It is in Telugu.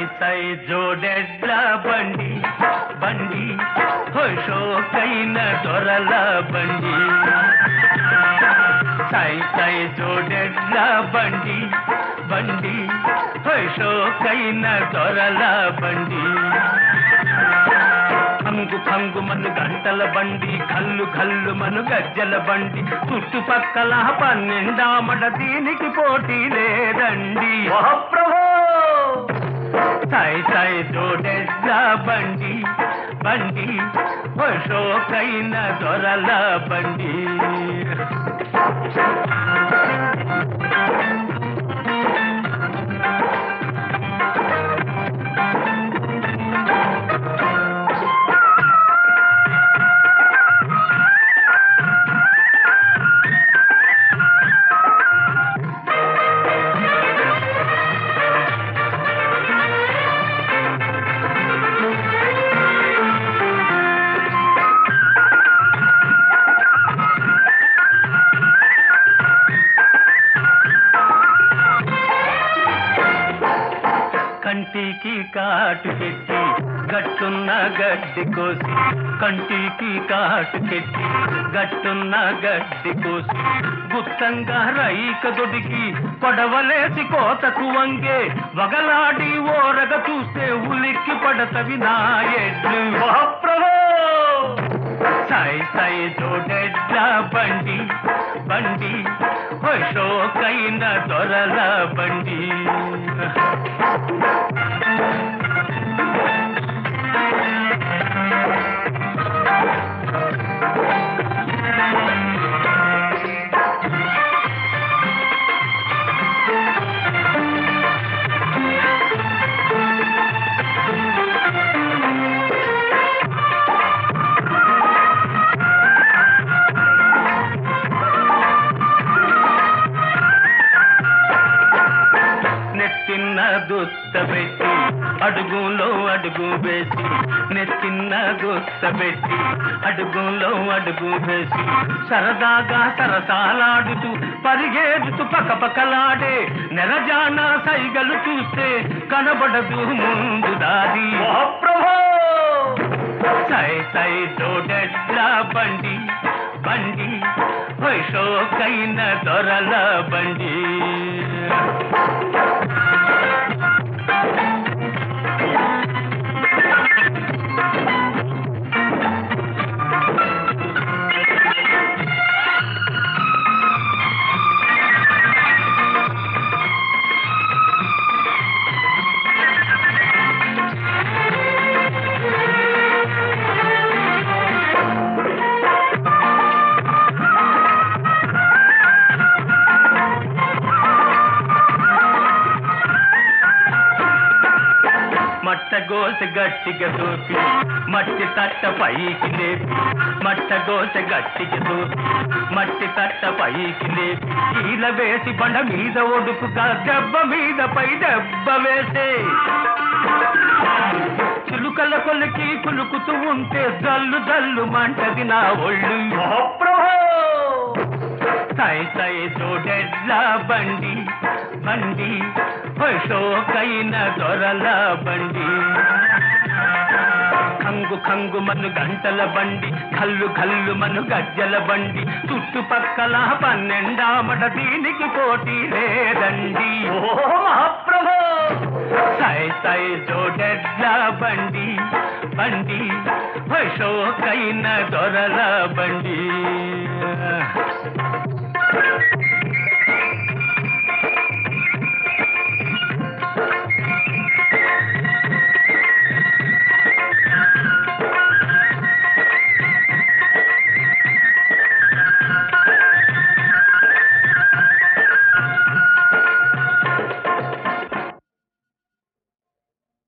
సై జోడెడ్ల బండి బండి హోషోకైన దొరల బండి సై సై జోడెడ్ల బండి బండి హోషోకైన దొరల బండి ఖంగు ఖంగు మను గంటల బండి కల్లు కల్లు మను గజ్జల బండి చుట్టుపక్కల 12 మడ దీనికి పోటీ లేదండి ప్రభు సై సై జోడెడ్ల బండి బండి హోషోకైన దొరల బండి కంటికి కాటు పెట్టి గట్టున్న గడ్డి కోసి కంటికి కాటు పెట్టి గట్టున్న గడ్డి కోసి గుత్తంగా రైక దొడికి పొడవలేసి కోతకు వంగే వగలాడి ఓరగ చూస్తే ఉలిక్కి పడతవి నాయడ్లు ప్రభు సై సై జోడెడ్ల బండి బండి హోషోకైన దొరల బండి నెత్తిన్న గుత్తబెట్టి అడుగులో అడుగు వేసి నెత్తిన్న గుత్తబెట్టి అడుగులో అడుగు వేసి సరదాగా సరసాలాడుతూ పరిగెడుతూ పకపకలాడే నెరజాన సైగలు చూస్తే కనబడదు ముందు దారి ప్రభు సై సై జోడెడ్ల బండి బండి హోషోకైన దొరల బండి మట్టగోస గట్టిగా దూపి మట్టి తట్ట పైకి లేపి మట్టగోస గట్టిగా దూపి మట్టి తట్ట పైకి లేపి కీల వేసి బండ మీద ఒడుపుగా దెబ్బ మీద పై దెబ్బ వేసే చిలుకల కొలికి కులుకుతూ ఉంటే జల్లు జల్లు మంటది నా ఒళ్ళు ప్రభు సై సై జోడెడ్ల బండి బండి హోషోకైన దొరల బండి ఖంగు ఖంగు మను గంటల బండి కల్లు కల్లు మను గజ్జల బండి చుట్టుపక్కల 12 మడ దీనికి పోటీ లేదండి మహాప్రభు సై సై జోడెడ్ల బండి బండి హోషోకైన దొరల బండి